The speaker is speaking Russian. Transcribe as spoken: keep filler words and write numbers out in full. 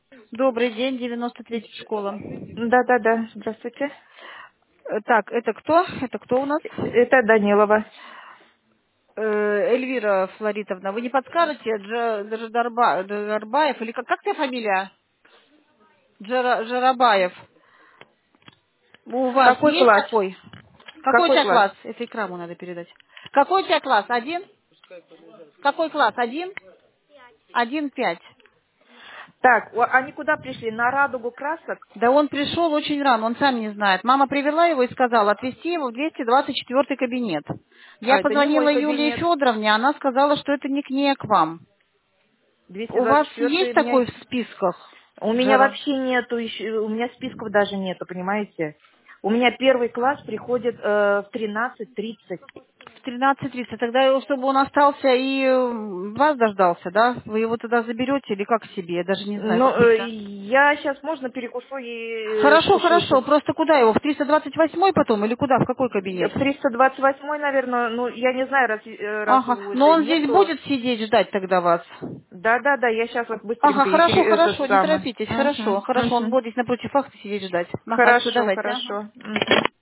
Добрый день, девяносто третья школа. Да-да-да, здравствуйте. Э, Так, это кто? Это кто у нас? Это Данилова. Э, Эльвира Флоритовна. Вы не подскажете? Дж- Джадарба- Джарбаев? Или как, как твоя фамилия? Джара- Жарабаев. У вас Какой есть класс? такой? Какой у Какой тебя класс? класс? Это экраму надо передать. Какой у тебя класс? Один? Какой класс? Один? Один пять. Так, о- они куда пришли? На радугу красок? Да он пришел очень рано, он сам не знает. Мама привела его и сказала отвезти его в двести двадцать четвёртый кабинет. Я А, это не позвонила мой Юлии кабинет. Федоровне, она сказала, что это не к ней, а к вам. двести У вас двадцать четыре есть у меня... такой в списках? У меня Жара? вообще нету, еще- у меня списков даже нету, понимаете? У меня первый класс приходит э, в тринадцать тридцать. В тринадцать тридцать. Тогда, его, чтобы он остался и э, вас дождался, да? Вы его тогда заберете или как себе? Я даже не знаю, Но э, какой-то... я сейчас можно перекушу и э, Хорошо, спущусь хорошо. Просто куда его? В триста двадцать восьмой потом или куда? В какой кабинет? в триста двадцать восемь, наверное, ну, я не знаю, раз, э, раз Ага. его Но уже он здесь нету. будет сидеть, ждать тогда вас? Да-да-да, я сейчас вот Ага, быстренько и хорошо, пере- это хорошо, не самое. торопитесь, хорошо, Мгм, хорошо, он мгм. будет здесь напротив факта сидеть ждать. Ага, все, Хорошо, давайте, ага. хорошо. Мгм.